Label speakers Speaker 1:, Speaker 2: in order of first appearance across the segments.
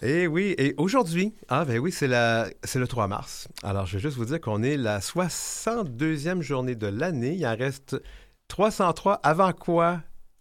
Speaker 1: Et oui, et aujourd'hui, ben oui, c'est le 3 mars. Alors, je vais juste vous dire qu'on est la 62e journée de l'année. Il en reste 303. Avant quoi?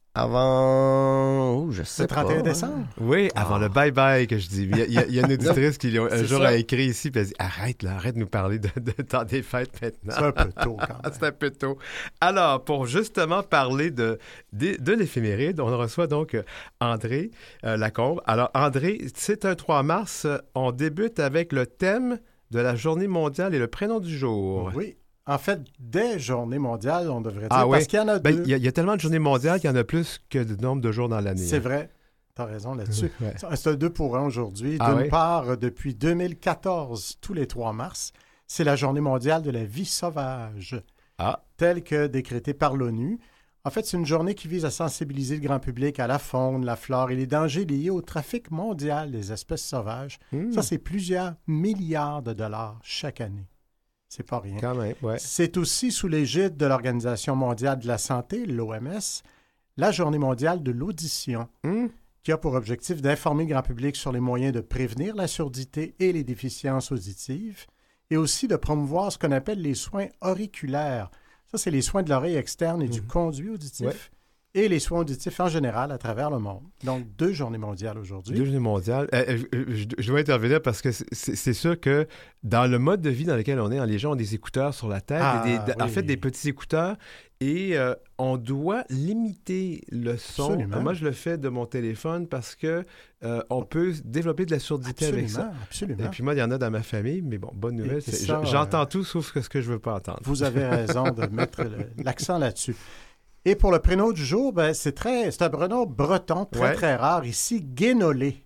Speaker 2: Avant... je sais
Speaker 3: Le 31
Speaker 2: pas,
Speaker 3: décembre?
Speaker 1: Oui, avant le bye-bye que je dis. Il y a une auditrice qui un
Speaker 3: C'est
Speaker 1: jour
Speaker 3: ça.
Speaker 1: a écrit ici, puis elle dit arrête de nous parler de temps des fêtes maintenant.
Speaker 3: C'est un peu tôt quand même.
Speaker 1: C'est un peu tôt. Alors, pour justement parler de l'éphéméride, on reçoit donc André Lacombe. Alors, André, c'est un 3 mars. On débute avec le thème de la journée mondiale et le prénom du jour.
Speaker 3: Oui. En fait, des journées mondiales, on devrait dire,
Speaker 1: Ah oui.
Speaker 3: parce qu'il y en a deux.
Speaker 1: Il y a tellement de journées mondiales qu'il y en a plus que de nombre de jours dans l'année.
Speaker 3: C'est vrai. Tu as raison là-dessus.
Speaker 1: Ouais.
Speaker 3: C'est un 2 pour 1 aujourd'hui.
Speaker 1: Ah
Speaker 3: D'une
Speaker 1: oui?
Speaker 3: part, depuis 2014, tous les 3 mars, c'est la journée mondiale de la vie sauvage, telle que décrétée par l'ONU. En fait, c'est une journée qui vise à sensibiliser le grand public à la faune, la flore et les dangers liés au trafic mondial des espèces sauvages. Ça, c'est plusieurs milliards de dollars chaque année. C'est pas rien.
Speaker 1: Quand même, ouais.
Speaker 3: C'est aussi sous l'égide de l'Organisation mondiale de la santé, l'OMS, la journée mondiale de l'audition, qui a pour objectif d'informer le grand public sur les moyens de prévenir la surdité et les déficiences auditives, et aussi de promouvoir ce qu'on appelle les soins auriculaires. Ça, c'est les soins de l'oreille externe et du conduit auditif, et les soins auditifs en général à travers le monde. Donc, 2 journées mondiales aujourd'hui.
Speaker 1: 2 journées mondiales. Je dois intervenir parce que c'est sûr que dans le mode de vie dans lequel on est, les gens ont des écouteurs sur la tête, en fait, des petits écouteurs, et on doit limiter le son.
Speaker 3: Absolument.
Speaker 1: Moi, je le fais de mon téléphone parce que on peut développer de la surdité avec ça.
Speaker 3: Absolument.
Speaker 1: Et puis moi, il y en a dans ma famille, mais bon, bonne nouvelle, j'entends tout sauf ce que je veux pas entendre.
Speaker 3: Vous avez raison de mettre l'accent là-dessus. Et pour le prénom du jour, c'est un prénom breton très rare ici, Guénolé.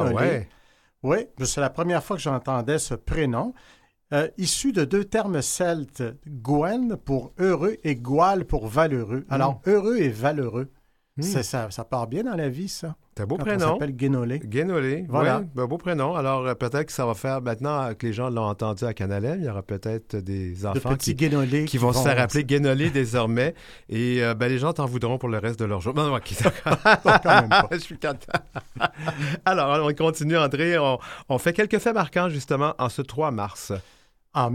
Speaker 3: Oui, c'est la première fois que j'entendais ce prénom. Issu de 2 termes celtes, Gwen pour heureux et Goual pour valeureux. Alors, heureux et valeureux, ça part bien dans la vie, ça.
Speaker 1: C'est un beau
Speaker 3: Quand
Speaker 1: prénom.
Speaker 3: on s'appelle Guénolé.
Speaker 1: Guénolé,
Speaker 3: voilà.
Speaker 1: Oui, beau prénom. Alors, peut-être que ça va faire, maintenant que les gens l'ont entendu à Canal M, il y aura peut-être des enfants qui vont se faire appeler Guénolé désormais. Et les gens t'en voudront pour le reste de leur jour. Non, OK,
Speaker 3: quand même pas.
Speaker 1: Je suis content. Alors, on continue, André. On fait quelques faits marquants, justement, en ce 3 mars.
Speaker 3: En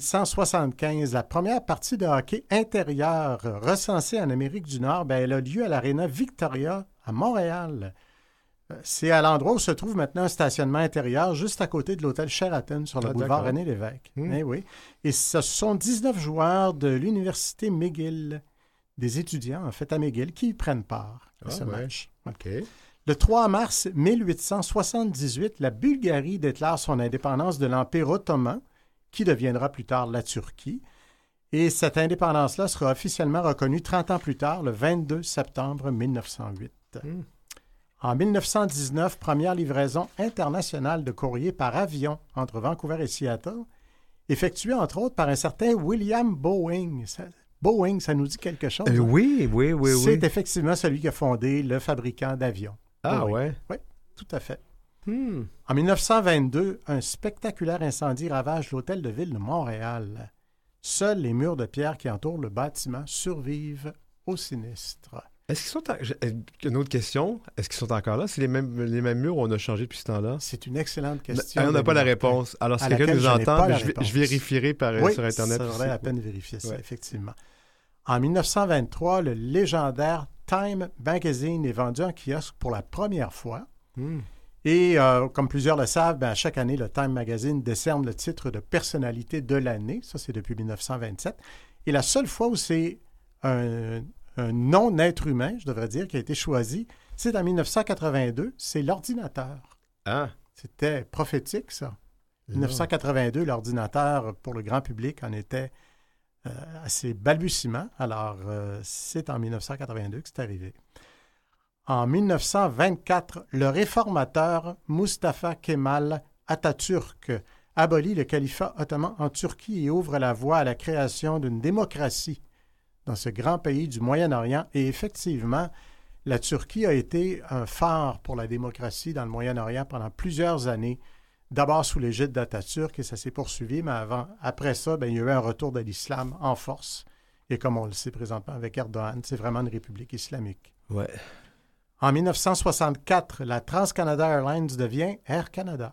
Speaker 3: 1875, la première partie de hockey intérieur recensée en Amérique du Nord, elle a lieu à l'Arena Victoria à Montréal. C'est à l'endroit où se trouve maintenant un stationnement intérieur, juste à côté de l'hôtel Sheraton sur le boulevard René-Lévesque. Oui. Et ce sont 19 joueurs de l'Université McGill, des étudiants, en fait, à McGill, qui y prennent part à ce match.
Speaker 1: OK.
Speaker 3: Le 3 mars 1878, la Bulgarie déclare son indépendance de l'Empire ottoman, qui deviendra plus tard la Turquie. Et cette indépendance-là sera officiellement reconnue 30 ans plus tard, le 22 septembre 1908. En 1919, première livraison internationale de courrier par avion entre Vancouver et Seattle, effectuée entre autres par un certain William Boeing. Boeing, ça nous dit quelque chose?
Speaker 1: Oui.
Speaker 3: C'est effectivement celui qui a fondé le fabricant d'avions.
Speaker 1: Ah
Speaker 3: Boeing.
Speaker 1: ouais?
Speaker 3: Oui, tout à fait. En 1922, un spectaculaire incendie ravage l'hôtel de ville de Montréal. Seuls les murs de pierre qui entourent le bâtiment survivent au sinistre.
Speaker 1: Est-ce qu'ils sont une autre question. Est-ce qu'ils sont encore là? C'est les mêmes murs où on a changé depuis ce temps-là?
Speaker 3: C'est une excellente question.
Speaker 1: On n'a pas la réponse. Alors, si quelqu'un nous entend, je vérifierai sur Internet.
Speaker 3: Ça vaudrait la peine de vérifier ça, effectivement. En 1923, le légendaire Time Magazine est vendu en kiosque pour la première fois. Et comme plusieurs le savent, chaque année, le Time Magazine décerne le titre de personnalité de l'année. Ça, c'est depuis 1927. Et la seule fois où c'est un non-être humain, je devrais dire, qui a été choisi, c'est en 1982. C'est l'ordinateur. C'était prophétique, ça. 1982, l'ordinateur, pour le grand public, en était à ses balbutiements. Alors, c'est en 1982 que c'est arrivé. En 1924, le réformateur Mustafa Kemal Atatürk abolit le califat ottoman en Turquie et ouvre la voie à la création d'une démocratie dans ce grand pays du Moyen-Orient. Et effectivement, la Turquie a été un phare pour la démocratie dans le Moyen-Orient pendant plusieurs années, d'abord sous l'égide d'Atatürk, et ça s'est poursuivi, mais après ça, il y a eu un retour de l'islam en force. Et comme on le sait présentement avec Erdogan, c'est vraiment une république islamique.
Speaker 1: Ouais.
Speaker 3: En 1964, la TransCanada Airlines devient Air Canada.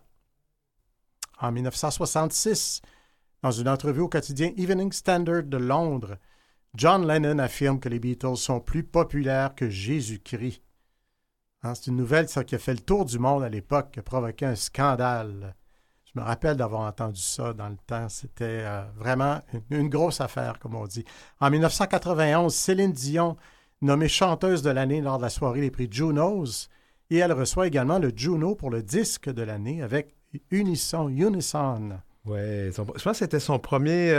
Speaker 3: En 1966, dans une entrevue au quotidien Evening Standard de Londres, John Lennon affirme que les Beatles sont plus populaires que Jésus-Christ. Hein, c'est une nouvelle qui a fait le tour du monde à l'époque, qui a provoqué un scandale. Je me rappelle d'avoir entendu ça dans le temps. C'était vraiment une grosse affaire, comme on dit. En 1991, Céline Dion, nommée chanteuse de l'année lors de la soirée des prix Junos, et elle reçoit également le Juno pour le disque de l'année avec Unison.
Speaker 1: Oui, je pense que c'était son premier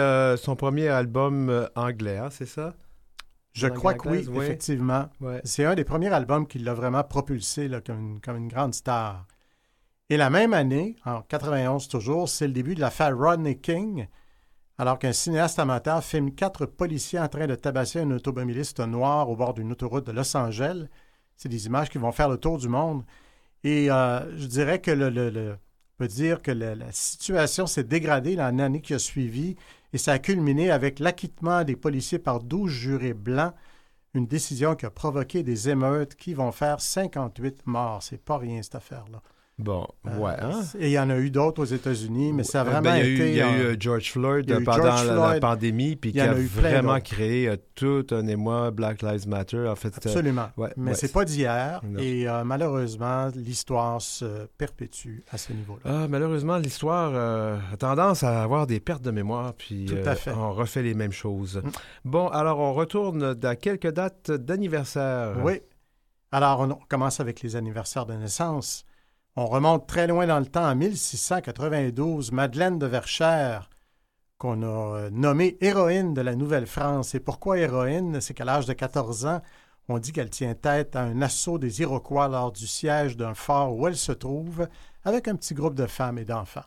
Speaker 1: album anglais, hein, c'est ça?
Speaker 3: Je crois que oui, effectivement.
Speaker 1: Ouais.
Speaker 3: C'est un des premiers albums qui l'a vraiment propulsé là, comme une grande star. Et la même année, en 91 toujours, c'est le début de l'affaire Rodney King, alors qu'un cinéaste amateur filme 4 policiers en train de tabasser un automobiliste noir au bord d'une autoroute de Los Angeles. C'est des images qui vont faire le tour du monde. Et je dirais que on peut dire que la situation s'est dégradée l'année qui a suivi et ça a culminé avec l'acquittement des policiers par 12 jurés blancs, une décision qui a provoqué des émeutes qui vont faire 58 morts. C'est pas rien, cette affaire-là.
Speaker 1: Bon, ouais. Hein?
Speaker 3: Et il y en a eu d'autres aux États-Unis, mais ça a vraiment été...
Speaker 1: Il y a eu George Floyd pendant la pandémie, puis qui a vraiment créé tout un émoi, Black Lives Matter. En fait,
Speaker 3: absolument. Mais c'est pas d'hier,
Speaker 1: non.
Speaker 3: Et malheureusement, l'histoire se perpétue à ce niveau-là.
Speaker 1: Malheureusement, l'histoire a tendance à avoir des pertes de mémoire, puis
Speaker 3: tout à fait.
Speaker 1: On refait les mêmes choses. Bon, alors on retourne dans quelques dates d'anniversaire.
Speaker 3: Oui. Alors, on commence avec les anniversaires de naissance. On remonte très loin dans le temps, en 1692, Madeleine de Verchères, qu'on a nommée héroïne de la Nouvelle-France. Et pourquoi héroïne? C'est qu'à l'âge de 14 ans, on dit qu'elle tient tête à un assaut des Iroquois lors du siège d'un fort où elle se trouve, avec un petit groupe de femmes et d'enfants.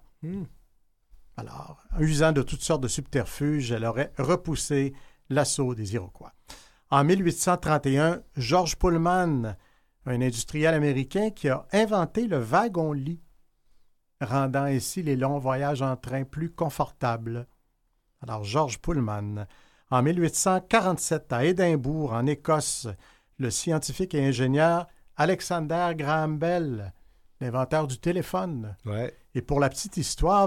Speaker 3: Alors, usant de toutes sortes de subterfuges, elle aurait repoussé l'assaut des Iroquois. En 1831, George Pullman, un industriel américain qui a inventé le wagon-lit, rendant ainsi les longs voyages en train plus confortables. Alors, George Pullman. En 1847, à Édimbourg, en Écosse, le scientifique et ingénieur Alexander Graham Bell, l'inventeur du téléphone.
Speaker 1: Ouais.
Speaker 3: Et pour la petite histoire,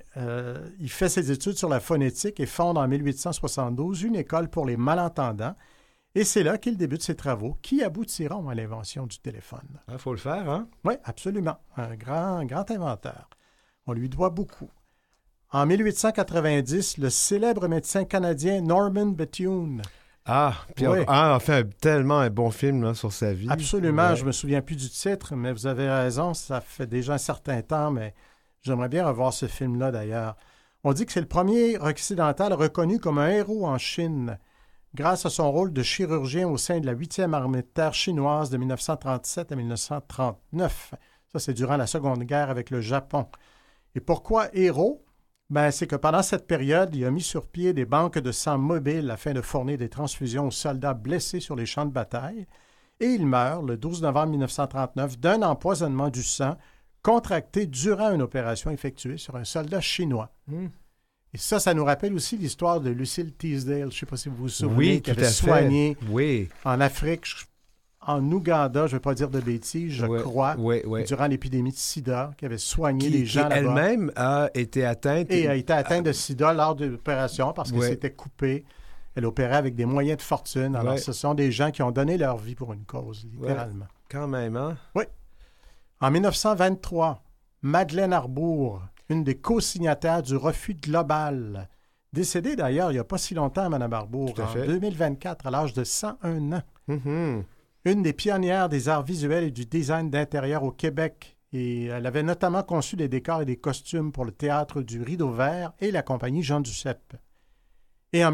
Speaker 3: il fait ses études sur la phonétique et fonde en 1872 une école pour les malentendants. Et c'est là qu'il débute ses travaux qui aboutiront à l'invention du téléphone.
Speaker 1: Il faut le faire, hein?
Speaker 3: Oui, absolument. Un grand inventeur. On lui doit beaucoup. En 1890, le célèbre médecin canadien Norman Bethune.
Speaker 1: Puis on a fait tellement un bon film là, sur sa vie.
Speaker 3: Absolument. Ouais. Je ne me souviens plus du titre, mais vous avez raison. Ça fait déjà un certain temps, mais j'aimerais bien revoir ce film-là d'ailleurs. On dit que c'est le premier occidental reconnu comme un héros en Chine, grâce à son rôle de chirurgien au sein de la 8e armée de terre chinoise de 1937 à 1939. Ça, c'est durant la Seconde Guerre avec le Japon. Et pourquoi héros? C'est que pendant cette période, il a mis sur pied des banques de sang mobiles afin de fournir des transfusions aux soldats blessés sur les champs de bataille. Et il meurt le 12 novembre 1939 d'un empoisonnement du sang contracté durant une opération effectuée sur un soldat chinois. Et ça nous rappelle aussi l'histoire de Lucille Teasdale, je ne sais pas si vous vous souvenez, qui avait soigné en Afrique, en Ouganda, je ne vais pas dire de bêtises, je crois, durant l'épidémie de sida, qui avait soigné les gens là-bas.
Speaker 1: Elle-même a été atteinte.
Speaker 3: Et a été atteinte de sida lors de l'opération parce que c'était coupé. Elle opérait avec des moyens de fortune. Alors, ce sont des gens qui ont donné leur vie pour une cause, littéralement.
Speaker 1: Quand même, hein?
Speaker 3: Oui. En 1923, Madeleine Arbour, une des co-signataires du refus global, décédée d'ailleurs il n'y a pas si longtemps, Mme Arbour, en 2024, à l'âge de 101 ans. Une des pionnières des arts visuels et du design d'intérieur au Québec. Et elle avait notamment conçu des décors et des costumes pour le théâtre du Rideau Vert et la compagnie Jean Duceppe. Et en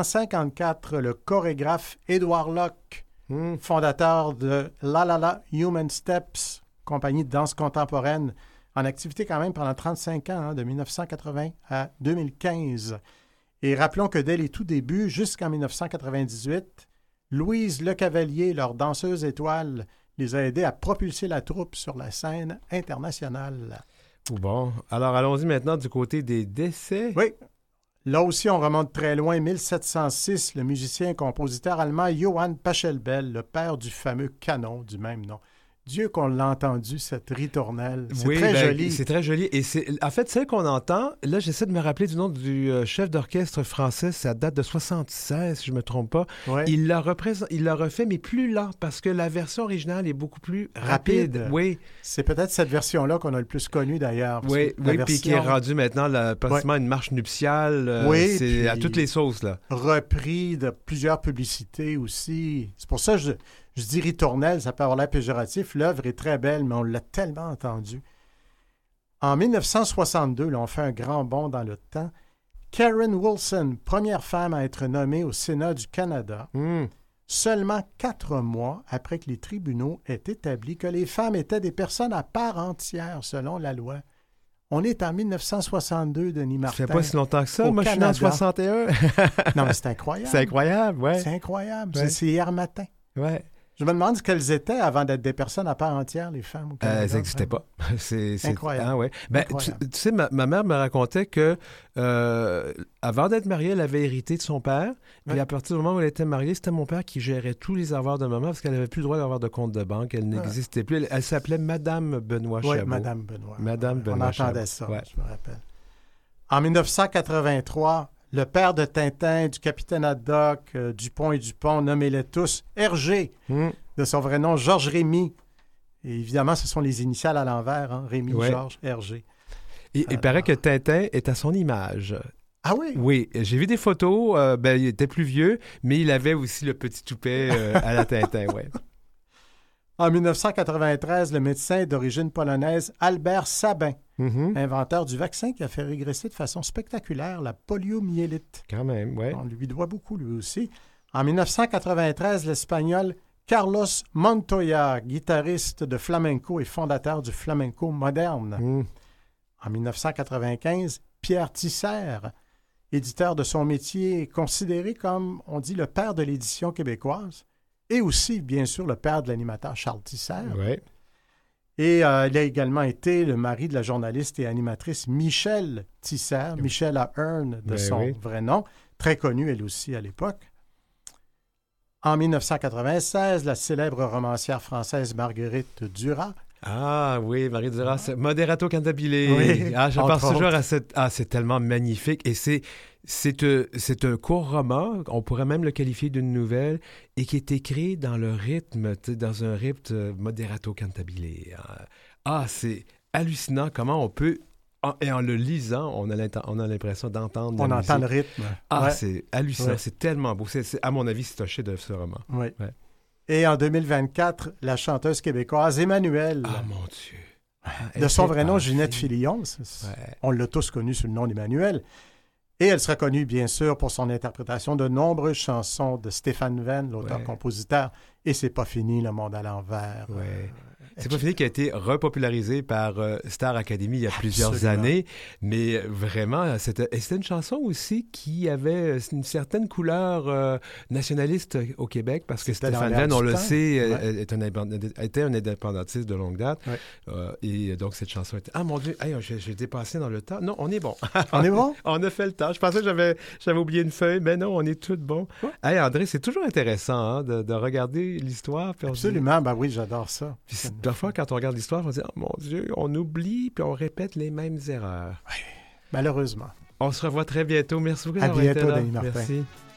Speaker 3: 1954, le chorégraphe Édouard Locke, fondateur de La La La Human Steps, compagnie de danse contemporaine, en activité quand même pendant 35 ans, de 1980 à 2015. Et rappelons que dès les tout débuts, jusqu'en 1998, Louise Lecavalier, leur danseuse étoile, les a aidés à propulser la troupe sur la scène internationale.
Speaker 1: Bon, alors allons-y maintenant du côté des décès.
Speaker 3: Oui, là aussi on remonte très loin, 1706, le musicien et compositeur allemand Johann Pachelbel, le père du fameux canon du même nom. Dieu qu'on l'a entendu, cette ritournelle. C'est
Speaker 1: oui,
Speaker 3: très joli.
Speaker 1: C'est très joli. Et en fait, celle qu'on entend, là, j'essaie de me rappeler du nom du chef d'orchestre français. Ça date de 76, si je ne me trompe pas.
Speaker 3: Ouais.
Speaker 1: Il l'a refait, mais plus lent, parce que la version originale est beaucoup plus rapide. Oui.
Speaker 3: C'est peut-être cette version-là qu'on a le plus connue, d'ailleurs.
Speaker 1: Oui, puis qui est rendue maintenant pratiquement une marche nuptiale. C'est à toutes les sauces, là.
Speaker 3: Repris de plusieurs publicités aussi. C'est pour ça que je dis ritournelle, ça peut avoir l'air péjoratif. L'œuvre est très belle, mais on l'a tellement entendue. En 1962, là, on fait un grand bond dans le temps. Karen Wilson, première femme à être nommée au Sénat du Canada, seulement 4 mois après que les tribunaux aient établi que les femmes étaient des personnes à part entière selon la loi. On est en 1962, Denis Martin.
Speaker 1: Ça fait pas si longtemps que ça. Moi, je suis né en 61.
Speaker 3: Non, mais c'est incroyable.
Speaker 1: C'est incroyable, oui.
Speaker 3: C'est incroyable.
Speaker 1: Ouais.
Speaker 3: C'est hier matin.
Speaker 1: Oui.
Speaker 3: Je me demande ce qu'elles étaient avant d'être des personnes à part entière, les femmes au Canada.
Speaker 1: Elles n'existaient pas. C'est
Speaker 3: incroyable.
Speaker 1: Ah, ouais.
Speaker 3: Incroyable.
Speaker 1: Tu sais, ma mère me racontait que avant d'être mariée, elle avait hérité de son père. Puis à partir du moment où elle était mariée, c'était mon père qui gérait tous les avoirs de maman parce qu'elle n'avait plus le droit d'avoir de compte de banque. Elle n'existait plus. Elle s'appelait Madame Benoît Chabot.
Speaker 3: Oui, Madame Benoît.
Speaker 1: Madame Benoît
Speaker 3: On entendait ça, je me rappelle. En 1983, le père de Tintin, du capitaine Haddock, Dupont et Dupont, nommez-les tous, Hergé, de son vrai nom, Georges Rémy. Et évidemment, ce sont les initiales à l'envers, hein? Rémy, Georges, Hergé.
Speaker 1: Et il paraît que Tintin est à son image.
Speaker 3: Ah oui?
Speaker 1: Oui, j'ai vu des photos. Il était plus vieux, mais il avait aussi le petit toupet à la Tintin, oui.
Speaker 3: En 1993, le médecin d'origine polonaise Albert Sabin, inventeur du vaccin qui a fait régresser de façon spectaculaire la poliomyélite.
Speaker 1: Quand même, oui.
Speaker 3: On lui doit beaucoup, lui aussi. En 1993, l'Espagnol Carlos Montoya, guitariste de flamenco et fondateur du flamenco moderne. En 1995, Pierre Tisser, éditeur de son métier, considéré comme, on dit, le père de l'édition québécoise. Et aussi, bien sûr, le père de l'animateur Charles Tisser.
Speaker 1: Oui.
Speaker 3: Et il a également été le mari de la journaliste et animatrice Michèle Tisser, Michèle Ahern de son vrai nom, très connue elle aussi à l'époque. En 1996, la célèbre romancière française Marguerite Duras.
Speaker 1: Ah oui, Marie Duras, Moderato Cantabile.
Speaker 3: Oui,
Speaker 1: je pense toujours à cette... Ah, c'est tellement magnifique. Et c'est un court roman, on pourrait même le qualifier d'une nouvelle, et qui est écrit dans le rythme, dans un rythme Moderato Cantabile. Ah, c'est hallucinant comment on peut... Et en le lisant, on a l'impression d'entendre la musique.
Speaker 3: On entend le rythme.
Speaker 1: Ah, c'est hallucinant. C'est tellement beau. À mon avis, c'est un chef-d'œuvre, ce roman.
Speaker 3: Oui. Ouais. Et en 2024, la chanteuse québécoise Emmanuelle.
Speaker 1: Ah, mon Dieu.
Speaker 3: De son vrai nom, Ginette Fillon. On l'a tous connue sous le nom d'Emmanuelle. Et elle sera connue, bien sûr, pour son interprétation de nombreuses chansons de Stéphane Venn, l'auteur-compositeur. Et C'est pas fini, Le monde à l'envers.
Speaker 1: Ouais. C'est pas fini qui a été repopularisé par Star Academy il y a plusieurs années, mais vraiment, c'était une chanson aussi qui avait une certaine couleur nationaliste au Québec, parce que Stéphane Venn, on le sait, était un indépendantiste de longue date. Et donc, cette chanson était... Ah, mon Dieu, j'ai dépassé dans le temps. Non, on est bon.
Speaker 3: On est bon?
Speaker 1: On a fait le temps. Je pensais que j'avais oublié une feuille, mais non, on est tout bon. Hey, André, c'est toujours intéressant de regarder l'histoire.
Speaker 3: Absolument, ben oui, j'adore ça.
Speaker 1: Parfois, quand on regarde l'histoire, on se dit « Oh mon Dieu, on oublie puis on répète les mêmes erreurs. »
Speaker 3: Oui, malheureusement.
Speaker 1: On se revoit très bientôt. Merci beaucoup
Speaker 3: d'avoir été là.
Speaker 1: Denis Martin. Merci.